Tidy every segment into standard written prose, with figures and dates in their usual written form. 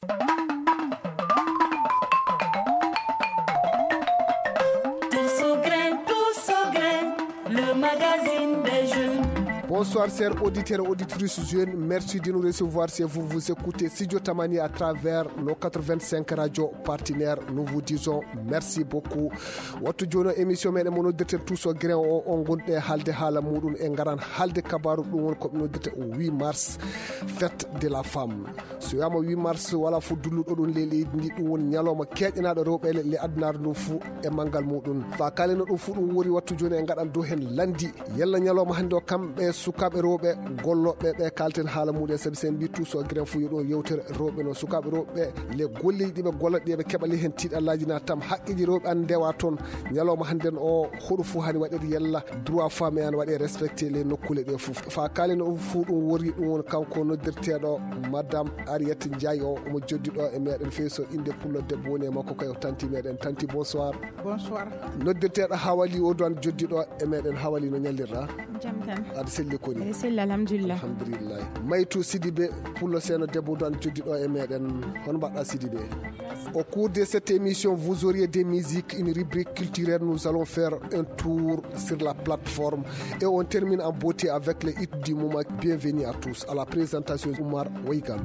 Le magazine des jeunes. Bonsoir chers auditeurs et auditrices jeunes, merci de nous recevoir si vous écoutez Studio Tamani à travers nos 85 radios partenaires. Nous vous disons merci beaucoup. Wattu jono émission men mo noddirte tous au grain on gonde halde hala mudun e ngaran halde kabaru dum won ko noddirte 8 mars fête de la femme. So yama 8 mars wala fu dulludo don leli ndi dum won nyaloma keƴinaado rewbe le adnar no fu e mangal mudun fa kaleno dum fu dum wori wattu jono e ngadan do hen landi yalla nyaloma hande o kambe sukabe rewbe gollobe be kalten hala mude sabi sen bi tous o gran fu yodo yewtere rewbe no sukabe rewbe le gollidibe gollade be kebali hen tidallaji na tam haqqiji rewbe an dewa ton nyaloma handen o hodo fu hani wadede yalla droit femme an wade respecter les nokkule de fu fa kaleno fu dum wori dum won kanko noddirtedo madame Ariette Ndiaye o mo joddido e meden feeso inde pullo debbo woni makko koy tanti meden tanti bonsoir. Bonsoir. Noddirtedo Hawali o don joddido e meden Hawali no nyallirra jam tan ad selli koni selli alhamdulillah Maytou Sidibé pullo seno debbo don joddido e meden hono badda Sidibé. Au cours de cette émission, vous auriez des musiques, une rubrique culturelle. Nous allons faire un tour sur la plateforme et on termine en beauté avec les hits du moment. Bienvenue à tous à la présentation Oumar Ouigalo.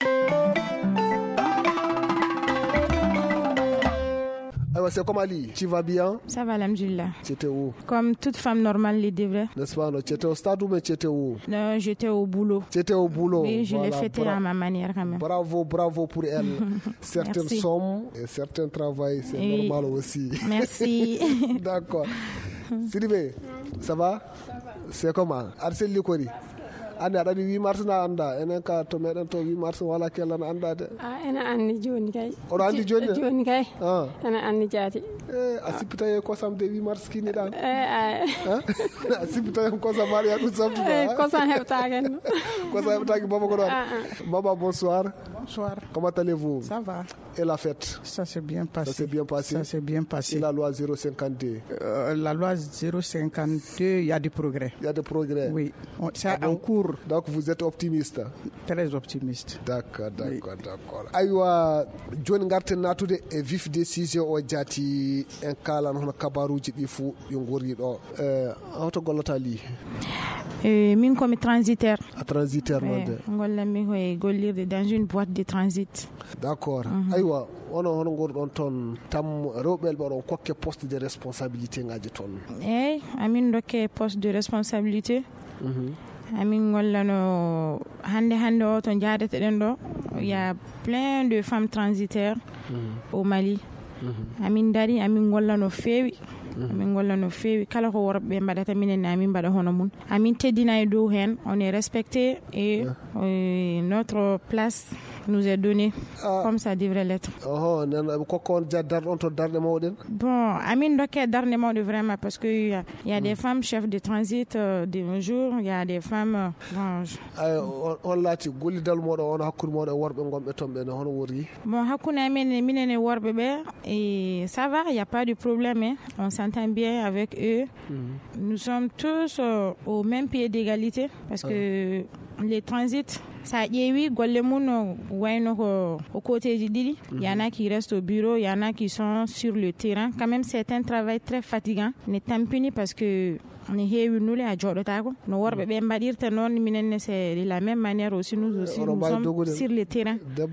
Alors, c'est comme Ali, tu vas bien? Ça va, alhamdulillah. Tu étais où? Comme toute femme normale le devrait. N'est-ce pas? Tu étais au stade ou tu étais où? Non, j'étais au boulot. Tu étais au boulot? Oui, je l'ai fêté à ma manière quand même. Bravo pour elle. Certaines sommes et certains travaillent, c'est normal aussi. Merci. D'accord. Sidibé, ça va? C'est comment? Arsène Likori. Anda dadi 8 mars na anda enen ka to meden to 8 mars wala kellan anda de ena anni joni kay o andi joni kay ena anni jati asipita ko sam de 8 mars kini dan asipita ko sam ya ko sam ko sam hebtagen ko sam hebtagen baba ko don baba bonsoir. Bonsoir. Comment allez-vous? Ça va. Et la fête? Ça s'est bien passé. Ça s'est bien passé. Ça s'est bien passé. Et la loi 052? La loi 052, il y a des progrès. Il y a des progrès? Oui. C'est en cours. Donc vous êtes optimiste? Très optimiste. D'accord. Aywa joni garten natude e vif décision o jati en kalan hono kabaruji ɗi fuu yo gori ɗo hoto gollata li min komi transitaire. A transitaire nonde gollami koye gollirde dans une boîte de transit. D'accord. Aywa hono gorɗon toon tam rewɓe ɓe ɗon kokke poste de responsabilité ngaji toon? Eyyi amin dokke poste de responsabilité. Amin gollano hande o to jaadeteɗen ɗo il y a plein de femmes transitaires au Mali. Amin dari amin gollano feewi. Amin gollano feewi kala ko worɓe mbaɗata minen amin mbaɗa hono mun. Amin teddina e dow hen, on est respecté et notre place nous est donnée comme ça devrait l'être. Kokko darde on to darde mawɗen? Bon, amin dokke darde mawɗe vraiment parce que il y a des femmes chefs de transit de nos jours, il y a des femmes on laati gollidal moɗo on hakkude moɗo e worɓe gonɓe toon ɓe hono wori? Bon, hakkude amen minen e worɓe ɓe et ça va, il y a pas de problème, hein. On s'entend bien avec eux. Nous sommes tous au même pied d'égalité parce que les transits ça ƴeewi golle mun wayno ko côtéji ɗiɗi. Il y en a qui restent au bureau, il y en a qui sont sur le terrain. Quand même c'est un travail très fatigant. Ne tampini parce que ne heewi nule a jooɗotako no worɓe ɓe mbaɗirta noon minenne c'est de la même manière aussi nous aussi nous sommes sur le terrain.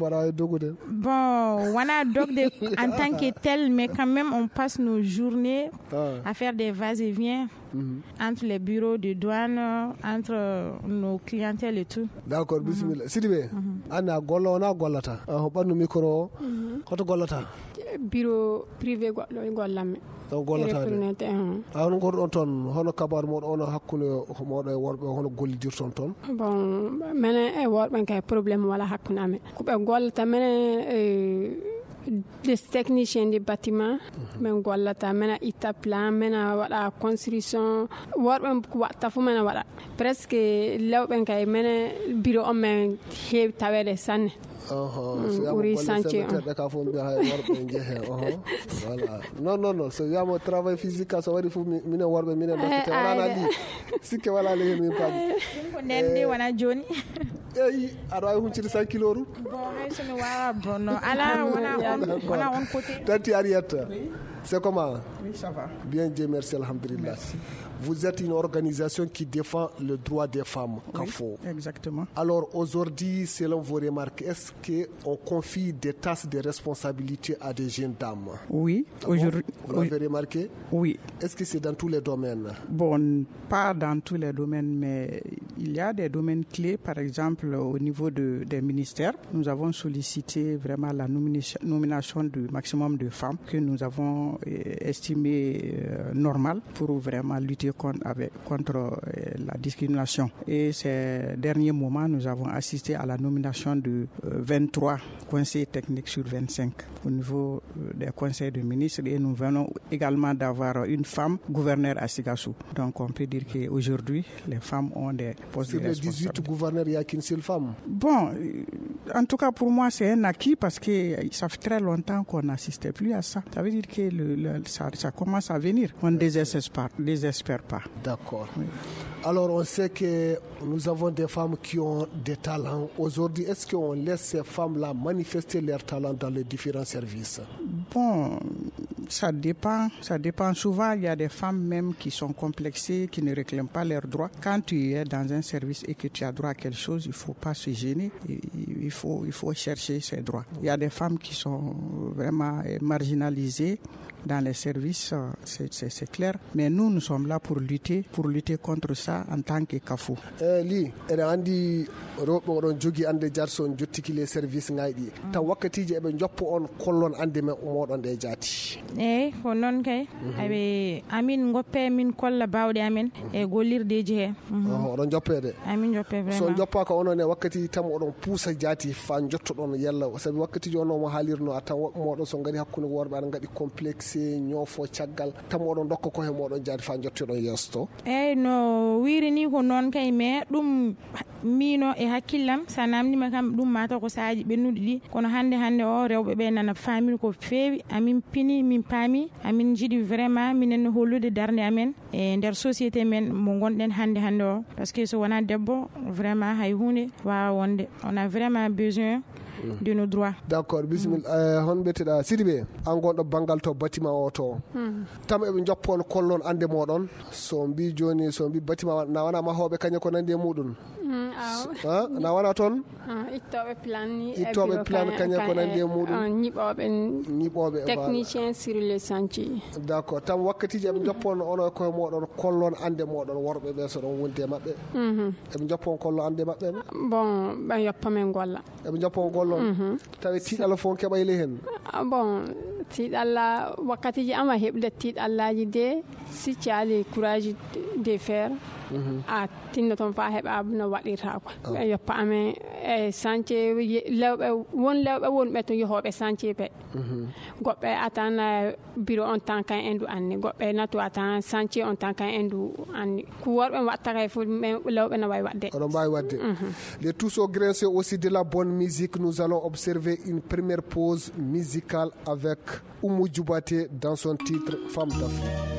Bon wona dogde en tant que tel mais quand même on passe nos journées à faire des va-et-vient entre les bureaux de douane, entre nos clientèles et tout. D'accord, bismillah. Sidibé ana gollo wona gollata ho ɓandu micro hoto gollata? Bureau privé goɗɗo e gollanmi. Gollatade hono gorɗon toon hono kabaru moɗon ono hakkude moɗo e worɓe hono gollidirton toon? Bon minen e worɓen kay probléme wala hakkude amen ko ɓe gollata minen des techniciens de bâtiment men gollata mena itta plan mena waɗa construction worɓe ko watta fu mena waɗa presque lewɓen kay mena bureau on men heewi tawede sanne. ɓuri santé ka fo mbiya hay worɓe jeehe voilà non so wiyama travail physique so waɗi fof minen worɓe minen dokkete wonana li sikke wala le hen min paami ko nden nde wona joni eyi aɗa wawi huncide 100 kilos ru bon hay somi wawa bonno ala wona on côté tanti Ariette c'est comment? Oui, ça va. Bien, Dieu merci, alhamdulillah. Merci. Vous êtes une organisation qui défend le droit des femmes, CAFO. Oui, exactement. Alors aujourd'hui, selon vos remarques, est-ce qu'on confie des tâches de responsabilité à des jeunes dames? Oui. Aujourd'hui, vous l'avez remarqué? Oui. Est-ce que c'est dans tous les domaines? Bon, pas dans tous les domaines, mais il y a des domaines clés. Par exemple, au niveau des ministères, nous avons sollicité vraiment la nomination du maximum de femmes que nous avons estimé normal pour vraiment lutter contre la discrimination. Et ces derniers moments, nous avons assisté à la nomination de 23 conseillers techniques sur 25 au niveau des conseils de ministres, et nous venons également d'avoir une femme gouverneur à Sigassou. Donc on peut dire qu'aujourd'hui, les femmes ont des postes de responsabilité. Sur les 18 gouverneurs, il n'y a qu'une seule femme? Bon, en tout cas pour moi c'est un acquis parce que ça fait très longtemps qu'on n'assistait plus à ça. Ça veut dire que ça commence à venir. On ne désespère pas. D'accord. Oui. Alors on sait que nous avons des femmes qui ont des talents. Aujourd'hui, est-ce qu'on laisse ces femmes-là manifester leurs talents dans les différents services? Bon, ça dépend. Souvent, il y a des femmes même qui sont complexées, qui ne réclament pas leurs droits. Quand tu es dans un service et que tu as droit à quelque chose, il ne faut pas se gêner. Il faut chercher ses droits. Il y a des femmes qui sont vraiment marginalisées dans les services, c'est clair. Mais nous sommes là pour lutter contre ça en tant que CAFO. Li, ena andi roɓe oɗon jogi ande jarso on jottiki les services ngayɗi taw wakkatiji eɓe joppo on kollon ande moɗon ɗe jaati. Eyi ko noon kay aɓe amin goppe min kolla bawɗe amen e gollirdeji he. Oɗon joppede? Amin joppe vraiment. So joppaka onon e wakkati tam oɗon puusa jaati fa jottoɗon yalla sabi wakkatiji on mo haalirno a taw woɓɓe moɗon so ngari hakkude worɓe aɗa gaɗi complexe ñoofo caggal tam oɗon dokka koye moɗon jaati fa jottoɗon yeeso to. Eyi no wiri ni ko noon kay mais ɗum mino e hakkillam sa namdima kam ɗum mata ko saaji ɓennuɗi ɗi kono hande o rewɓe ɓe nana faamini ko feewi amin pini min paami amin jiiɗi vraiment minen hollude darde amen e nder société men mo gonɗen hande o par ce que so wona debbo vraiment hay hunde wawa wonde on a vraiment besoin de nos droits. D'accord, bismillah. Hon beteɗa Sidibé an gonɗo banggal to bâtiment o to tam eɓe joppon kollon ande moɗon so mbi joni so mbi bâtiment na wana mahoɓe kañum ko nandi e muɗum na wana toon ittoɓe plan kañum ko nandi e muɗum ñiɓoɓe technicien sur les chantiers. D'accord, tam wakkatiji eɓe joppon ono koye moɗon kollon ande moɗon worɓe ɓe so ɗon wondi e maɓɓe eɓe joppon kollo ande maɓɓe bon ɓe joppamen golla eɓe joppon gollon tawi tiiɗalla fof keɓayle hen bon tiiɗalla wakkatiji ama heɓde tiiɗallaji de si caali courage de faire a tinno toon fa heɓa no waɗirta ko ɓe yoppa amen e chantier lewɓe wonɓe to yohoɓe chantier ɓe goɓɓe atan bureau on tan kan endu anni goɓɓe natu atan chantier on tan kan endu anni ko worɓe watta kay fof lewɓe no wawi wadde oɗon mbawi wadde. Les tous au grincé aussi de la bonne musique. Nous allons observer une première pause musicale avec Oumou Djoubaté dans son titre Femme d'Afrique.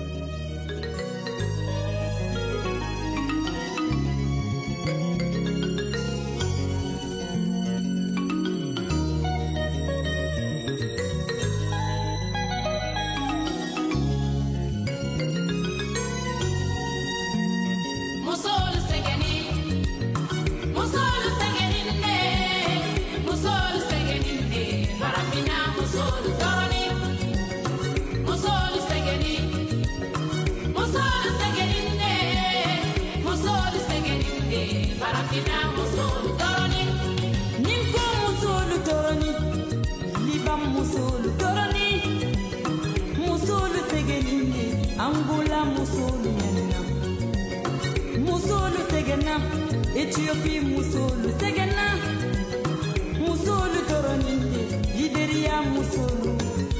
Ethiopie musolu segena musolu toroninde Liberia musolu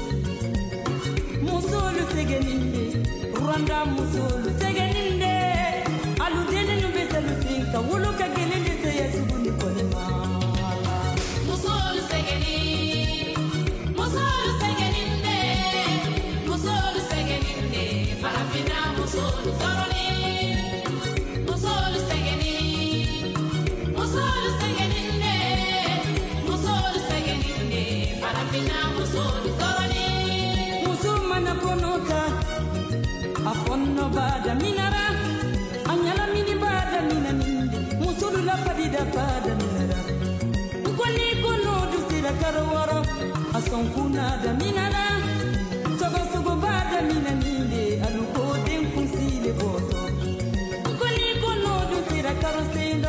segeninde Rwanda musolu segeninde aludene nubeselu sinka wuluka gelinde seyasubuni kolema musolu segeninde farafina musolu toroni musolu segeninde Musumana konota afonno bada minara anyala mini bada minaninde musulu la fadida bada minara koni kono dusira karwara asonkuna da minara sogo bada minaninde aluko den kusile boto koni kono dusira karosendo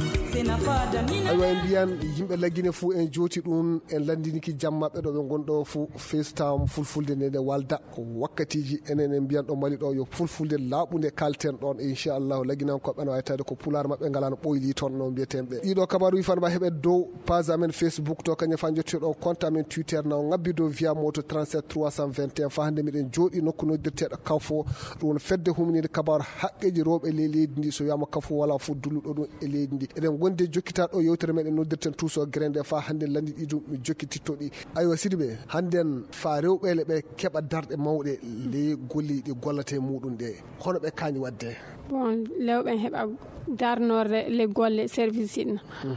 aywa en mbiyan yimɓe laggine fou en jooti ɗum en landiniki jammaɓe ɗo ɓe gonɗo fou FaceTime fulfulde nde walda wakkatiji enen en mbiyan ɗo Mali ɗo yo fulfulde laaɓude kalten ɗon inchallahu lagginankoɓe no waytade ko pular mabɓe ngalano ɓoyli toon no mbiyetenɓe ɗiɗo kabaruji fan mba heɓe dow page amen Facebook to kañum fa jettiɗo compte amen Twitter naw ngabbi dow via moto 37 321 fa hande miɗen jooɗi nokku noddirteɗo Kafo ɗum woni fedde humnide kabaru haqqeji rewɓe le leydi ndi so wiyama Kafo wala fo dulluɗo ɗum e leydi ndi eɗen gonde jokkitaɗo yewtere meɗen noddirten tuuso grende fa hande landi ɗi ɗum mi jokkitittoɗi aywa Sidibé hannden fa rewɓele ɓe keɓa darɗe mawɗe le golli ɗi gollate muɗum ɗe hono ɓe kañi wadde bon lewɓe heɓa darnorde le golle service ɗin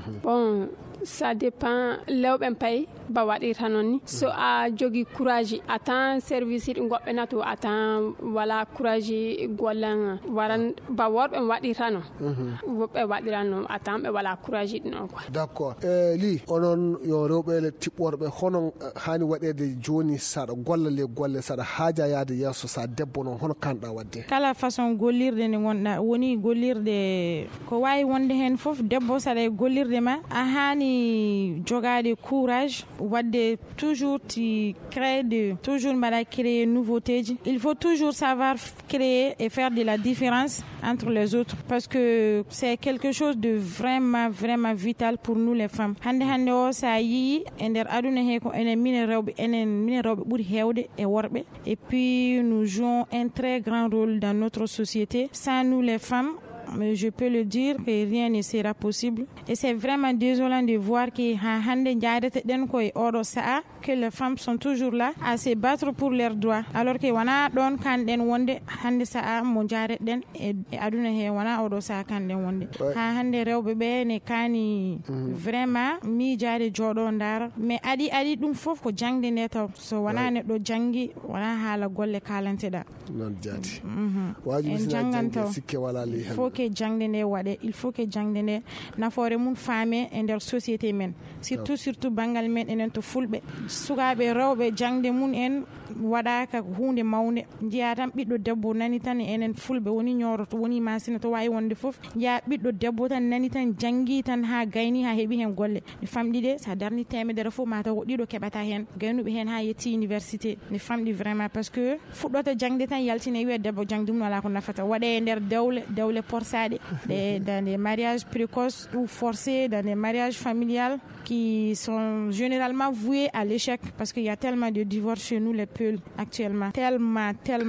bon ça dépend lewɓen payi ba waɗirta noon ni so a jogui courage atan service ɗi goɓɓe nato atan wala courage gollen waran ba worɓe waɗirta noon woɓɓe waɗira noon atan ɓe wala courage ɗi noon quoi d' accord li onon yo rewɓele tiɓɓorɓe hono hani waɗede joni saɗa golla le golle saɗa haaja yaade yesso sa debbo noon hono kanɗa wadde kala façon gollirde nde gonɗa woni gollirde ko wawi wonde hen foof debbo saɗa gollirde ma a hani jogade courage wadde toujours tu crées toujours mbaɗa créer nouveauté. Il faut toujours savoir créer et faire de la différence entre les autres parce que c'est quelque chose de vraiment vital pour nous les femmes. Hande o sa yi e nder aduna he ko enen mine rewɓe ɓuri hewde e worɓe et puis nous jouons un très grand rôle dans notre société. Sans nous les femmes, mais je peux le dire que rien ne sera possible et c'est vraiment désolant de voir que hande jaadete den koye oɗo sa'a que les femmes sont toujours là à se battre pour leurs droits alors que wana ɗon kanɗen wonde hande sa'a mo jaaret ɗen e aduna he wana oɗo sa'a kanɗen wonde ha hande rewɓe ɓe ne kani vraiment miijaade jooɗo ndara mais aɗi ɗum fof ko jangde nde taw so wana neɗɗo jangi wana haala golle kalanteɗa non jaati wajibi sina jangi sikke wala li hen que jangde nde waɗe il faut que jangde nde nafoore mum faame e nder société men surtout bangal men enen to fulɓe sukaɓe rewɓe jangde mum en waɗaka hunde mawde jiya tan ɓiɗɗo debbo nani tan enen fulɓe woni ñoroto woni masina to wawi wonde foof jiya ɓiɗɗo debbo tan nani tan jangi tan ha gayni ha heeɓi hen golle ne famɗi de sa darni temedere fof mataw ko ɗiɗo keɓata hen gaynuɓe hen ha yetti université ne famɗi vraiment parce que fuɗɗoto jangde tan yaltine wiya debbo jangde mum wala ko nafata waɗe e nder dewle forçade dans des mariages précoces ou forcés, dans des mariages familiales qui sont généralement voués à l'échec parce qu'il y a tellement de divorces chez nous les Peuls actuellement. Tellement.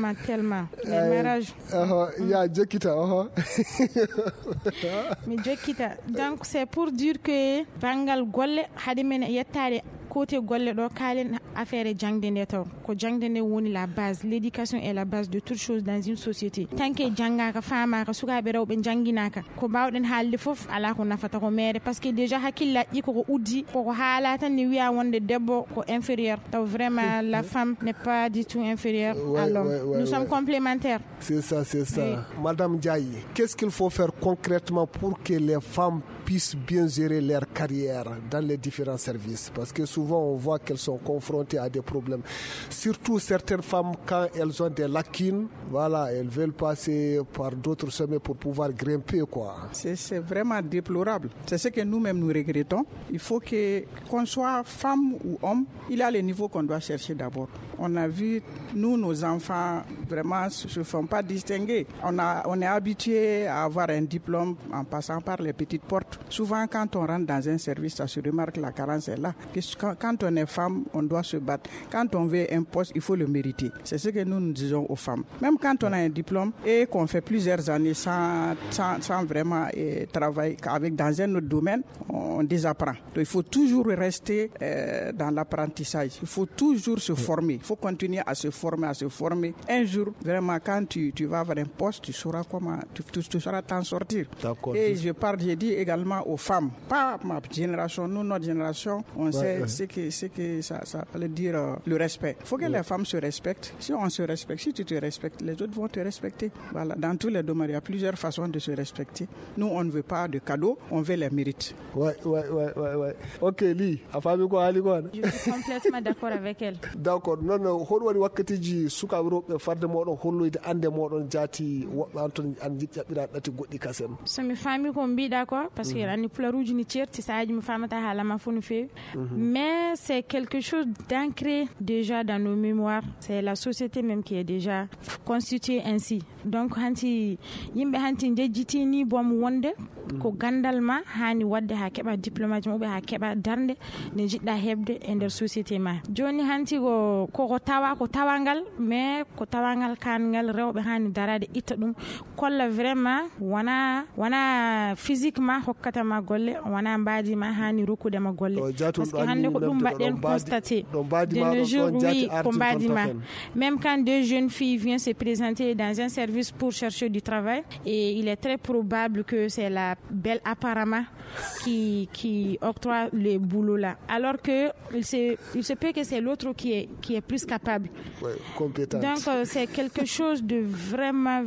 Les mariages. Ya Jekita. Mais Jekita. Donc c'est pour dire que bangal golle hadimene yettade côté golle do kalen affaire jangde nde taw ko jangde nde woni la base. L'éducation est la base de toute chose dans une société. Tant que jangaka famaka sukaɓe rewɓe janginaka ko bawɗen haalde fof ala ko nafata ko mere parce que déjà hakkillaji koko uddi koko haala tan ni wiya wonde debbo ko inférieur taw vraiment la femme n'est pas du tout inférieure à l'homme. Nous sommes complémentaires. C'est ça. Oui. Madame Ndiaye, qu'est-ce qu'il faut faire concrètement pour que les femmes puissent bien gérer leur carrière dans les différents services? Parce que souvent on voit qu'elles sont confrontées à des problèmes. Surtout certaines femmes, quand elles ont des lacunes, voilà, elles veulent passer par d'autres sommets pour pouvoir grimper, quoi. C'est vraiment déplorable. C'est ce que nous-mêmes nous regrettons. Il faut qu'on soit femme ou homme, il y a les niveaux qu'on doit chercher d'abord. On a vu, nous, nos enfants, vraiment, ne se font pas distinguer. On est habitué à avoir un diplôme en passant par les petites portes. Souvent, quand on rentre dans un service, ça se remarque, la carence est là. Quand on est femme, on doit se battre. Quand on veut un poste, il faut le mériter. C'est ce que nous disons aux femmes. Même quand on a un diplôme et qu'on fait plusieurs années sans vraiment travailler dans un autre domaine, on désapprend. Donc, il faut toujours rester dans l'apprentissage. Il faut toujours se former. Il faut continuer à se former. Un jour, vraiment, quand tu vas avoir un poste, tu sauras comment, tu sauras t'en sortir. Et j'ai dit également aux femmes, pas ma génération, nous, notre génération, on sait c'est que ça veut dire le respect. Il faut que les femmes se respectent. Si on se respecte, si tu te respectes, les autres vont te respecter. Voilà. Dans tous les domaines, il y a plusieurs façons de se respecter. Nous, on ne veut pas de cadeaux, on veut les mérites. Ouais. Ok, Li, a famille quoi, Ali quoi? Je suis complètement d'accord avec elle. D'accord. Non, hol wakati ji suka robe farde modon holloyde ande modon jati wobbe anton an jibbira dati goddi kasem. So mi fami ko mbi d'accord parce que ani pularuji ni certi saaji mi famata hala ma fonu fe. Mais c'est quelque chose d'ancré déjà dans nos mémoires. C'est la société même qui est déjà constituée ainsi. Donc hanti yimbe hanti jejjiti ni bom wonde ko gandal ma hani wadde ha keba diplomate mo be ha keba darde ne jidda hebde e der société ma. Joni hanti ko tawangal mais ko tawangal kangal rewbe hani darade itta dum kolla vraiment wana physiquement hokkata ma golle wana mbaadi ma hani rukude ma golle parce que hande ko dum baden constater de nos jours oui ko mbaadi ma. Même quand deux jeunes filles viennent se présenter dans un service pour chercher du travail et il est très probable que c'est la belle apparemment qui octroie le boulot là, alors que il se peut que c'est l'autre qui est plus capable, compétent. Donc c'est quelque chose de vraiment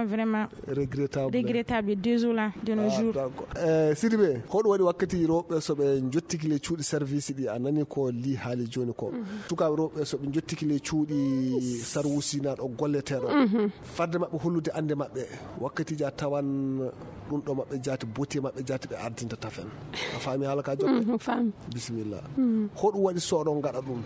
regrettable, désolant de nos jours. Sidibé ko wadi wakati robe so be jottiki le cuudi service di anani ko li haali joni ko tuka robe so be jottiki le cuudi sarwusi na do golletero fadde mabbe hollude ande mabbe wakati ja tawan dum do mabbe jati botti mabbe jati be ardinta tafen a fami hala ka jokka fam bismillah ko dum wadi so do ngada dum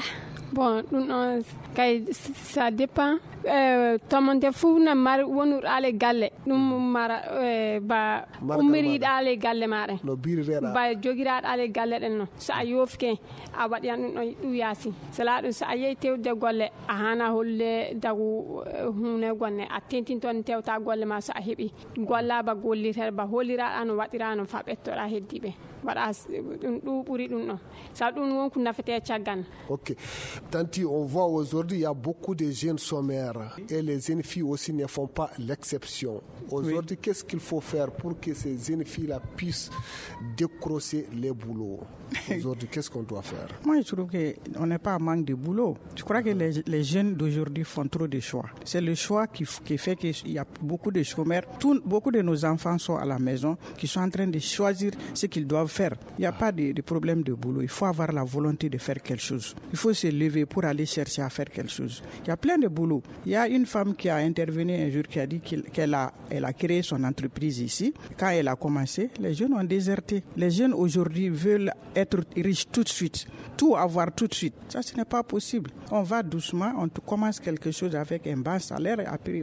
bon dum kay ça dépend tomante fu na mar wonur ale galle dum mara ba umri ale galle mare no biri reda ba jogiraad ale galle den no sa yofke a wadi an no yasi sala do sa yey tewde golle a hana holle dagu hune gonne a tentin ton tewta golle ma sa hebi golla ba golliter ba holira an wadira no fa bettora heddibe wada dum du buri dum no sa dum won ku nafete ciagan. OK, tanti on voit aujourd'hui il y a beaucoup de jeunes sommaires et les jeunes filles aussi ne font pas l'exception. Aujourd'hui, qu'est-ce qu'il faut faire pour que ces jeunes filles-là puissent décrocher les boulots? Aujourd'hui, qu'est-ce qu'on doit faire? Moi, je trouve qu'on n'est pas en manque de boulot. Je crois que les jeunes d'aujourd'hui font trop de choix. C'est le choix qui fait qu'il y a beaucoup de chômeurs. Beaucoup de nos enfants sont à la maison, qui sont en train de choisir ce qu'ils doivent faire. Il n'y a pas de problème de boulot. Il faut avoir la volonté de faire quelque chose. Il faut se lever pour aller chercher à faire quelque chose. Il y a plein de boulot. Il y a une femme qui a intervenu un jour qui a dit qu'elle a créé son entreprise ici. Quand elle a commencé, les jeunes ont déserté. Les jeunes aujourd'hui veulent être riches tout de suite, tout avoir tout de suite. Ça, ce n'est pas possible. On va doucement, on commence quelque chose avec un bas salaire,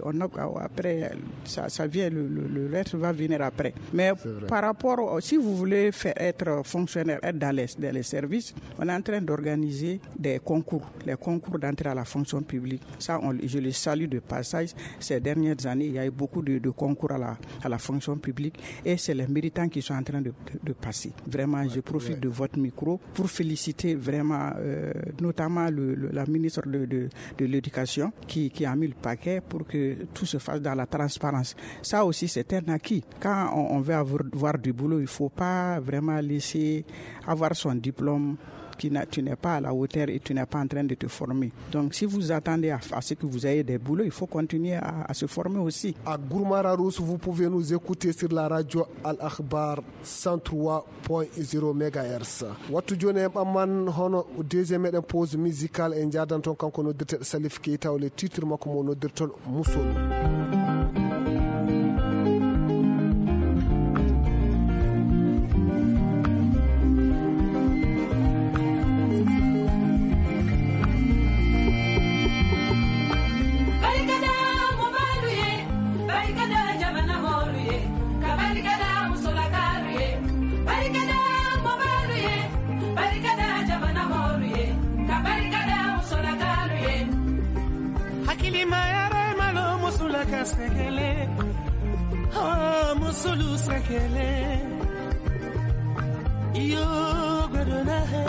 après ça vient, le reste va venir après. Mais par rapport, si vous voulez être fonctionnaire, être dans les services, on est en train d'organiser des concours, les concours d'entrée à la fonction publique. Ça, je les salue de passage. Ces dernières années, il y a eu beaucoup de concours à la fonction publique et c'est les méritants qui sont en train de passer. Vraiment, je profite de votre micro pour féliciter vraiment notamment la ministre de l'Éducation qui a mis le paquet pour que tout se fasse dans la transparence. Ça aussi, c'est un acquis. Quand on veut avoir du boulot, il ne faut pas vraiment laisser avoir son diplôme. Tu n'es pas à la hauteur et tu n'es pas en train de te former. Donc, si vous attendez à ce que vous ayez des boulots, il faut continuer à se former aussi. À Gourmara Rousse, vous pouvez nous écouter sur la radio Al-Akhbar 103.0 MHz. Watu jone amman hono deuxième et pause musicale et njadan ton kanko no dirte Salif Keita le titre mako mo no dirton Musolu. Sekele, oh musulu sekele, yo godona he,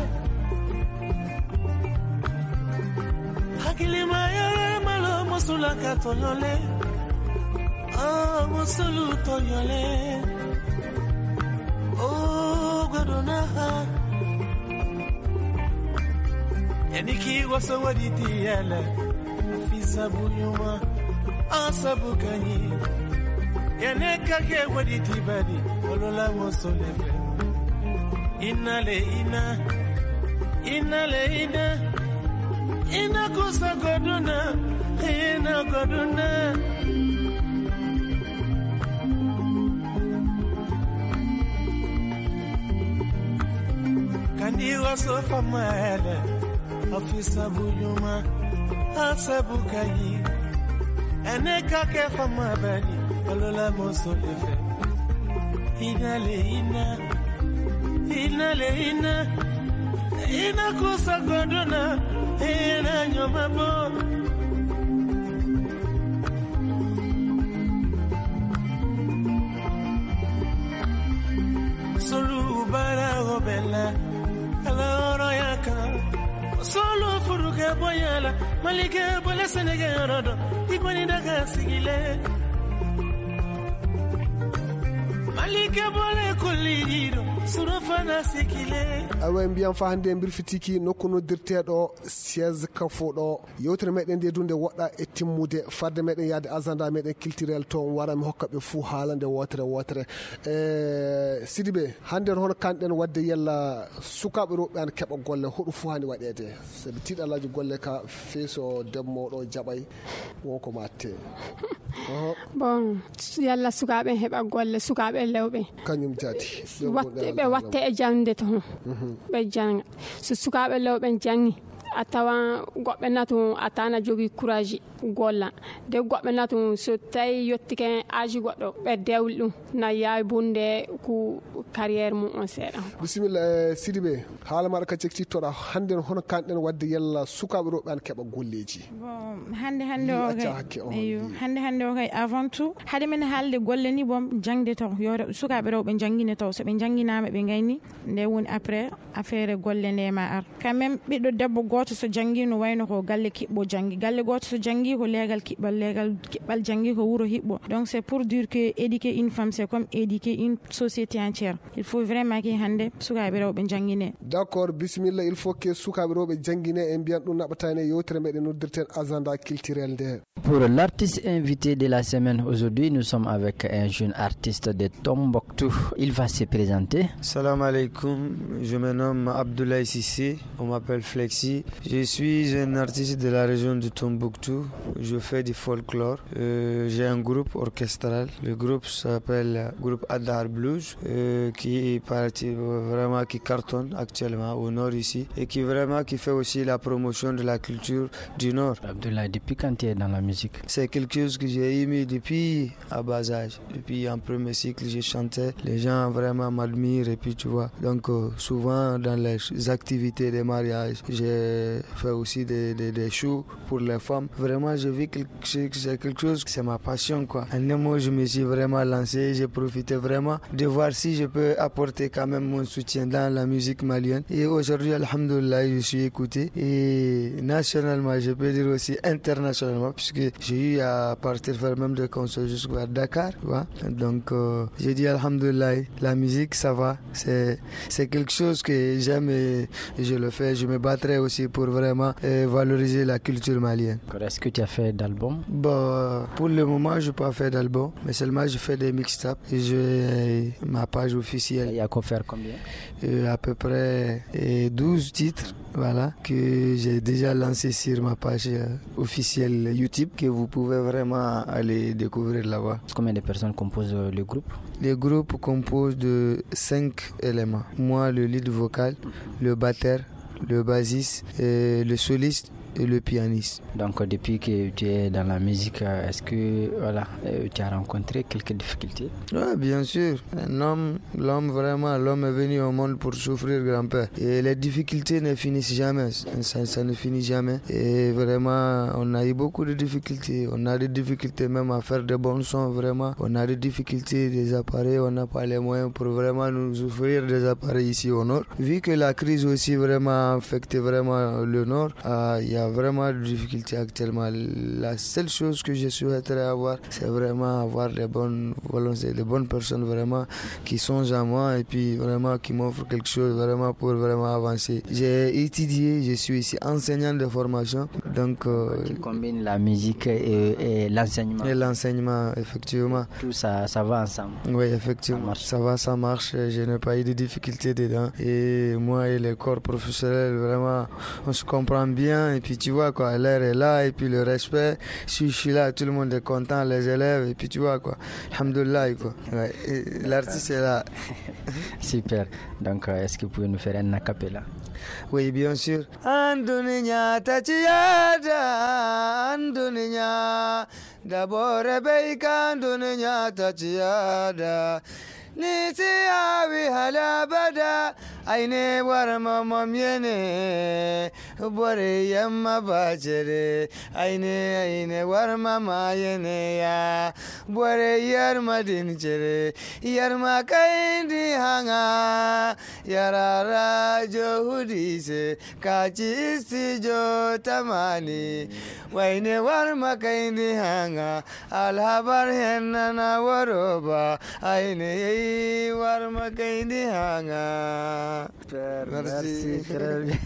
hakili maya malo musula katolole, oh musulu toyole, oh godona ha, Yaniki waso waditi yala Fisa bunyuma Asabu kanyi Yaneka ke waditi badi Olola moso lefe Inale ina Inale ina Ina kusa goduna Ina goduna Kandi waso famala Ofisa bunyuma Asabu kanyi Eneka ke fama bani Olola moso lefe Inale ina Inale ina Ina kusa godona Ina nyoma bo Solu bara obela Ala oro yaka Solo furuke boyala Malike bole senege rodo Iboni daga sigile Malike bole kollido Surofana sikile awa mbiyan fa hande mbir fitiki nokkuno dirteɗo siège kafoɗo yewtere meɗen nde dunde woɗɗa e timmude farde meɗen yaade agenda meɗen culturel to wara mi hokka ɓe fuu haalande wotere Sidibé hande hono kanɗen wadde yalla sukaɓe rewɓe an keɓa golle hoɗum fuu hani waɗede sabi tiiɗalaji golle ka feeso demmoɗo jaɓay wonko matte bon yalla sukaɓe heɓa golle sukaɓe lewɓe kañum jaati ɓe watte e jangde to ɓe janga so sukaɓe lewɓe jangi a tawan goɓɓe natu a tana jogui courage golla de goɓɓe natu so tawi yettike âge goɗɗo ɓe dewli ɗum na yawi bunde ko carrière mum on seeɗa bisimilla Sidibé haala maɗa ka cektittoɗa hande hono kanɗen wadde yalla sukaɓe rewɓe an keɓa golleji bon hande o kay avant tout haade men haalde golle ni bom jangde taw yo sukaɓe rewɓe jangguine taw soɓe jangguinama ɓe gayni nde woni après affaire golle nde ma ar quand même ɓiɗɗo debbo goto so janggi no wayno ko galle kiɓɓo janggi galle goto so janggi ko legal kiɓɓal janggi ko wuuro hiɓɓo donc c'est pour dire que éduquer une femme c'est comme éduquer une société entière il faut vraiment que hande sukaɓe rewɓe jangguine d'accord bisimilla il faut que sukaɓe rewɓe jangguine en mbiyan ɗum naɓatani yewtere meɗen noddirten agenda culturel nde. Pour l'artiste invité de la semaine aujourd'hui, nous sommes avec un jeune artiste de Tombouctou. Il va se présenter. Salam alaikum, je me nomme Abdoulaye Sissé, on m'appelle Flexi. Je suis un artiste de la région de Tombouctou. Je fais du folklore. J'ai un groupe orchestral. Le groupe s'appelle Groupe Adar Blues, qui est parti vraiment qui cartonne actuellement au nord ici et qui fait aussi la promotion de la culture du nord. Abdoulaye, depuis quand tu es dans la musique? C'est quelque chose que j'ai aimé depuis à bas âge. Depuis en premier cycle, je chantais. Les gens vraiment m'admirent et puis tu vois. Donc souvent dans les activités des mariages, j'ai fait aussi des shows pour les femmes. Vraiment, je vis c'est quelque chose, c'est ma passion quoi. Un moment, je me suis vraiment lancé. J'ai profité vraiment de voir si je peux apporter quand même mon soutien dans la musique malienne. Et aujourd'hui, alhamdoulilah, je suis écouté. Et nationalement, je peux dire aussi internationalement, puisque j'ai eu à partir faire même des concerts jusqu'à Dakar. Ouais. Donc, j'ai dit alhamdoulilah, la musique, ça va. C'est quelque chose que j'aime et je le fais. Je me battrai aussi pour vraiment valoriser la culture malienne. Est-ce que tu as fait d'album? Bon, pour le moment, je n'ai pas fait d'album, mais seulement je fais des mixtapes. J'ai ma page officielle. Il y a qu'à faire combien? À peu près 12 titres, voilà, que j'ai déjà lancé sur ma page officielle YouTube, que vous pouvez vraiment aller découvrir là-bas. Combien de personnes composent le groupe? Le groupe compose de 5 éléments. Moi, le lead vocal, le batteur, le bassiste, le soliste et le pianiste. Donc depuis que tu es dans la musique, est-ce que tu as rencontré quelques difficultés? Oui, bien sûr. L'homme est venu au monde pour souffrir, grand-père. Et les difficultés ne finissent jamais. Ça ne finit jamais. Et vraiment, on a eu beaucoup de difficultés. On a des difficultés même à faire de bons sons, vraiment. On a des difficultés des appareils. On n'a pas les moyens pour vraiment nous offrir des appareils ici au nord. Vu que la crise aussi vraiment a affecté vraiment le nord, il y a vraiment de difficultés actuellement. La seule chose que je souhaiterais avoir, c'est vraiment avoir des bonnes volontés, des bonnes personnes vraiment qui songent à moi et puis vraiment qui m'offrent quelque chose vraiment pour vraiment avancer. J'ai étudié, je suis ici enseignant de formation, donc qui combine la musique et l'enseignement. Et l'enseignement, effectivement. Tout ça va ensemble. Oui, effectivement. Ça marche. Je n'ai pas eu de difficultés dedans. Et moi et les corps professionnels, vraiment, on se comprend bien. Et puis tu vois quoi, l'air est là et puis le respect. Si je suis là, tout le monde est content, les élèves. Et puis tu vois quoi, alhamdoulilah quoi. Ouais. L'artiste est là. Super. Donc, est-ce que vous pouvez nous faire un acapella? Oui, bien sûr. Anduninya tachiyada, anduninya d'abord beika, anduninya tachiyada. Nisi abi halabada, aine warma mamyene, bore yamma bajere, aine warma mayene ya, bore yarma dinjere, yarma kaindi hanga, yarara johudise, kachi isti jo tamani, waine warma kaindi hanga, alhabar henna na waroba, aine warma kaindi hanga. Merci, très bien.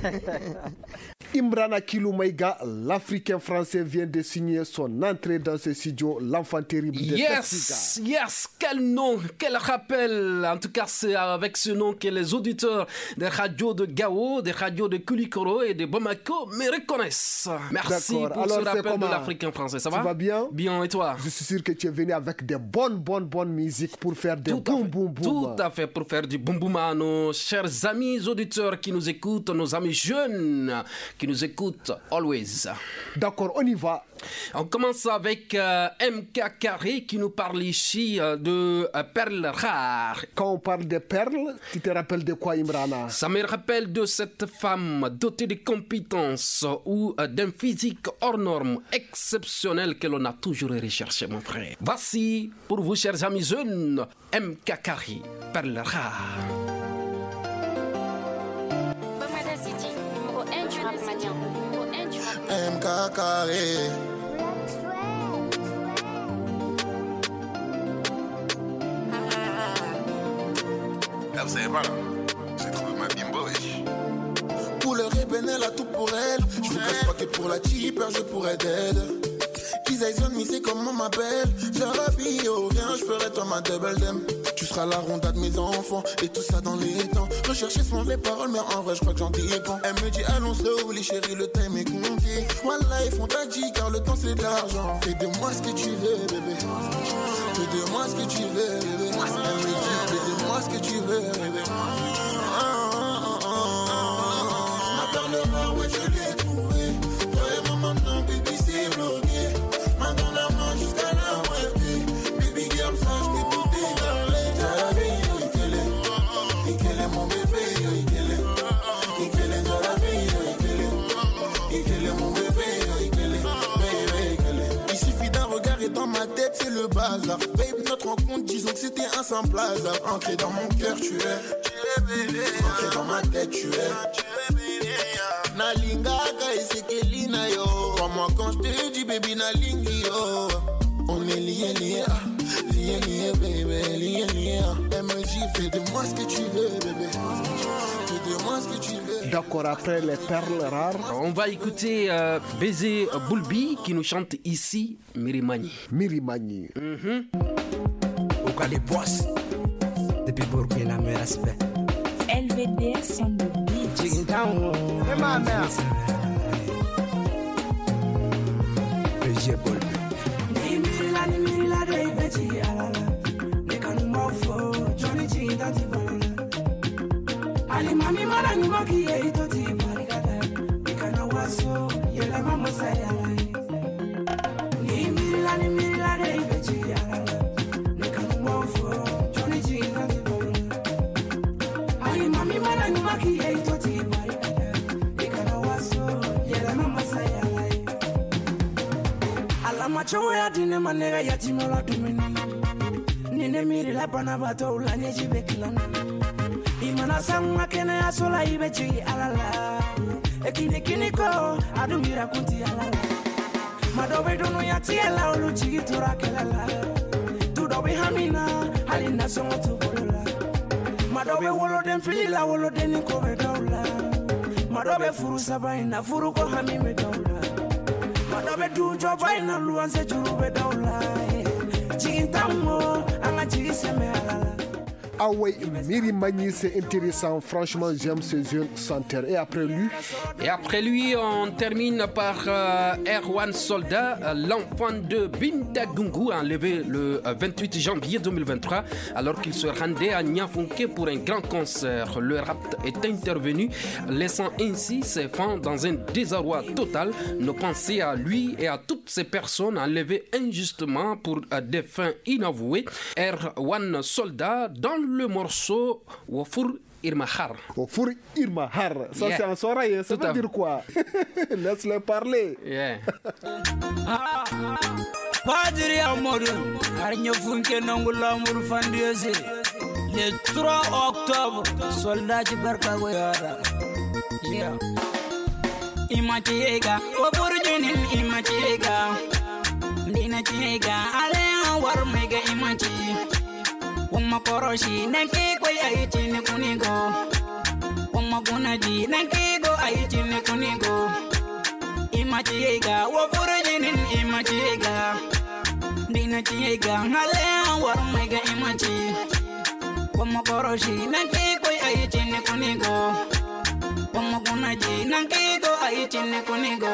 Imrana Kiloumaïga, l'Africain français, vient de signer son entrée dans ce studio, l'enfant terrible de Tessiga. Yes, quel nom, quel rappel. En tout cas, c'est avec ce nom que les auditeurs des radios de Gao, des radios de Koulikoro et de Bamako me reconnaissent. Merci pour alors, ce rappel de l'Africain français. Ça va? Tu vas bien? Bien, et toi? Je suis sûr que tu es venu avec des bonnes musiques pour faire des boum boum boum. Tout à fait, pour faire du boum boum à nos chers amis auditeurs qui nous écoutent, nos amis jeunes qui nous écoutent always. D'accord, on y va. On commence avec MK Carré qui nous parle ici de perles rares. Quand on parle de perles, tu te rappelles de quoi, Imrana? Ça me rappelle de cette femme dotée de compétences ou d'un physique hors norme exceptionnel que l'on a toujours recherché, mon frère. Voici pour vous, chers amis jeunes, MK Carré, perles rares. MK Carré. Vous savez pas là, j'ai trouvé ma bimbo. Couleur ébène, elle a tout pour elle. Je vous cache pas que pour la cheaper, je pourrais d'aide. Isaïson, mais c'est comment on m'appelle. J'ai rabillé au rien, je ferai toi ma double dem. Tu seras la ronda de mes enfants, et tout ça dans les temps. Rechercher souvent les paroles, mais en vrai, je crois que j'en dépends. Elle me dit, allons slow, les chéris, le time est compté. Wallah, ils font ta dit, car le temps c'est de l'argent. Fais de moi ce que tu veux, bébé. Fais de moi ce que tu veux, bébé. Elle me dit, fais de moi ce que tu veux, bébé. Ma perle rare, ouais, je l'ai trouvée. Toi et moi maintenant, baby, c'est bloqué. Main dans la main jusqu'à la moitié. Baby girl, ça, je t'ai tout dégaré. Jarabi, yo, Ikele, mon bébé, yo, Ikele, Jarabi, yo, Ikele, mon bébé, yo, Ikele. Il suffit d'un regard et dans ma tête, c'est le bazar. Babe, notre rencontre, disons que c'était un simple hasard. Ancré dans mon cœur, tu es. Ancré dans ma tête, tu es. Nalinga ka isekeli na yo. Crois-moi quand je te dis baby nalingi yo. On est liés, lié baby, lié. Elle me dit fais de moi ce que tu veux bébé. Fais de moi ce que tu veux. D'accord, après les perles rares. On va écouter Baiser Boulbi qui nous chante ici Mirimani. Mirimani. Au cas des boss. Depuis Burkina, mes respects. LVDS on the beat. Et ma mère. Baiser Boulbi. Ni la de Ibeji alala. Ne kanu mofo, Johnny G dati banana. Ali mami mara ni maki ye itoti barikada. Ne kana waso, yela mama sayala. Ni la de Ibeji alala. Ne kanu mofo, Johnny G dati banana. Ali mami mara ni maki ye itoti barikada. Ne kana waso, yela mama sayala. Macho ya dine manega ya timola dumini. Nine miri la bana bato la neji bekilana. Imana sanga kene asola ibechi alala. ekine kiniko adumira kunti ala madobe dunu ya tiela olu chigitura kelala tudobe hamina halina songo tubula madobe wolo den filila wolo den ko be dawla madobe furu sabaina furu ko hamime dawla madobe du joba ina luanse juru be dawla chigintango anga chigiseme ala. Ah oui, Miri Magni, c'est intéressant. Franchement, j'aime ce jeune chanteur. Et après lui, on termine par Erwan Soldat, l'enfant de Binta Gungu, enlevé le 28 janvier 2023, alors qu'il se rendait à Niafunke pour un grand concert. Le rap est intervenu, laissant ainsi ses fans dans un désarroi total. Nos pensées à lui et à toutes ces personnes enlevées injustement pour des fins inavouées. Erwan Soldat, dans le morceau Wofur Irmahar. Wofur Irmahar. Ça, c'est en soirée, ça veut dire quoi? Laisse-le parler. Yeah. Padri Amadou, Arnyo Funke Nangula Murfandiese. Le 3 octobre, soldat Barka Goyara. Yeah. Imatiega, Wofur Junin Imatiega. Nina Tiega, Alea War Mega Imati. Wama koroshi nanke ko aichi ne kunigo wama gunaji nanke go aichi ne kunigo imachiega wo furujinin imachiega dina chiega ngale war mega imachi wama koroshi nanke ko aichi ne kunigo wama gunaji nanke go aichi ne kunigo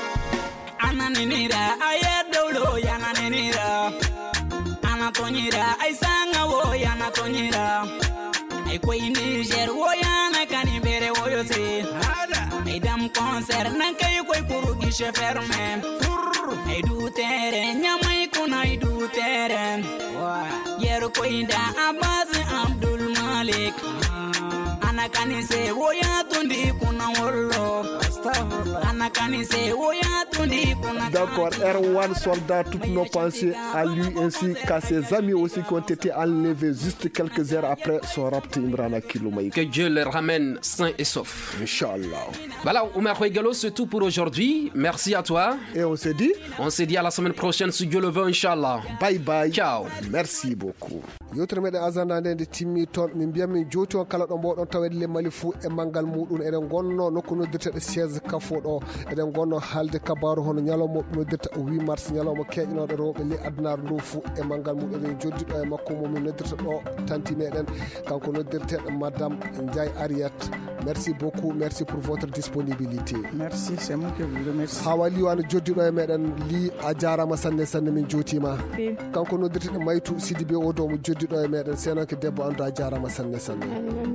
ananira ayadolo yananira Anatonyira, I sang a woy, Anatonyira. I queen Niger, woyana canibere, woyose. I dam concert, Nanka, Kurugi, Sheferman. I do terrain, Yamaikun, I do terrain. Yer queen da Abbas Abdul Malik. Anakanise, woyatundi, Kuna Wolo. Anakanise, woyatundi, Kuna. D'accord, Erwan Soldat, toutes nos pensées à lui ainsi qu'à ses amis aussi qui ont été enlevés juste quelques heures après son rapte Imrana Kiloumaï. Que Dieu les ramène sains et saufs. Inch'Allah. Voilà, Oumar Ouegalo, c'est tout pour aujourd'hui. Merci à toi. Et on se dit? On se dit à la semaine prochaine si Dieu le veut, Inch'Allah. Bye bye. Ciao. Merci beaucoup. Yotre mede azandande de timmi ton min biya min joti on kala do bodon tawedle mali fu e mangal mudun eden gonno nokku noddirta de 16 kafo do eden gonno halde kabaru hono nyalomo noddirta 8 mars nyalomo keejinodo rewbe li adnar ndo fu e mangal mudun eden joddido e makko mo min noddirta do tanti meden kanko noddirte madame Ndiaye Ariat. Merci beaucoup, merci pour votre disponibilité. Merci, c'est moi qui vous remercie. Hawali wan joddido e meden li a jarama sanne sanne min jotima kanko noddirte maytu Sidibe odo mo joddi do e meden seno ke debbo ando a jarama sanne sanne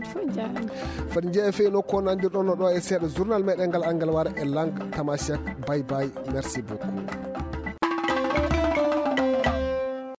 fadi je fe no ko nandir do no do e seeda journal meden gal angal wara e langue tamashek bye bye merci beaucoup.